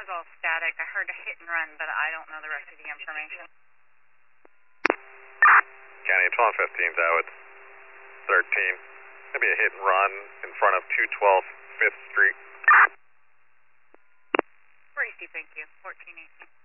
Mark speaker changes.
Speaker 1: was all static. I heard a hit and run, but I don't know the rest of the information.
Speaker 2: County 1215's out with 13. Maybe a hit and run in front of 212 5th Street.
Speaker 1: Pretty steep, thank you. 1418.